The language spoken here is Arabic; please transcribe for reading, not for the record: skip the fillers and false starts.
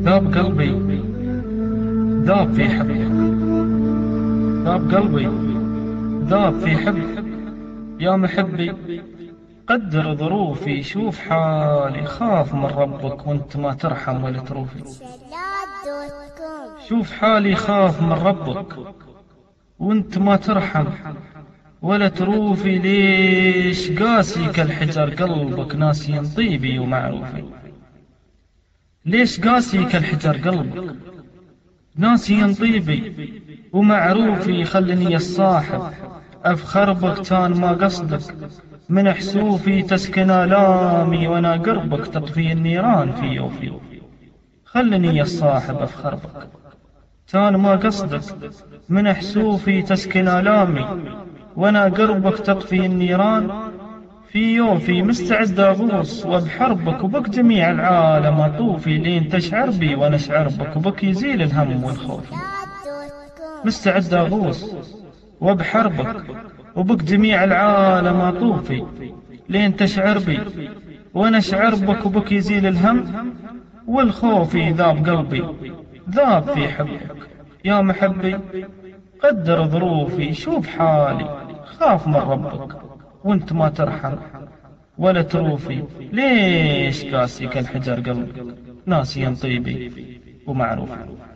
ذاب قلبي ذاب في حبك، ذاب قلبي ذاب في حبك يا محبي. قدر ظروفي، شوف حالي، خاف من ربك وانت ما ترحم ولا تروفي. شوف حالي خاف من ربك وانت ما ترحم ولا تروفي. ليش قاسي كالحجر قلبك ناسي طيبي ومعروفي؟ ليش قاسي كالحجر قلبك ناسي طيبي ومعروفي؟ خلني الصاحب أفخر بك كان ما قصدك، من حسوفي تسكن آلامي وانا قربك تطفي النيران في يوفي. خلني الصاحب أفخر بك كان ما قصدك، من حسوفي تسكن آلامي وانا قربك تطفي النيران في يوفي. مستعد أغوص وبحربك وبك جميع العالم أطوفي، لين تشعر بي وانا اشعر بك وبك يزيل الهم والخوف. مستعد أغوص وبحربك وبك جميع العالم أطوفي، لين تشعر بي وانا اشعر بك وبك يزيل الهم والخوف. ذاب قلبي ذاب في حبك يا محبي. قدر ظروفي، شوف حالي، خاف من ربك وانت ما ترحم ولا تروفي. ليش قاسي كالحجر قلبك ناسي طيبي ومعروف.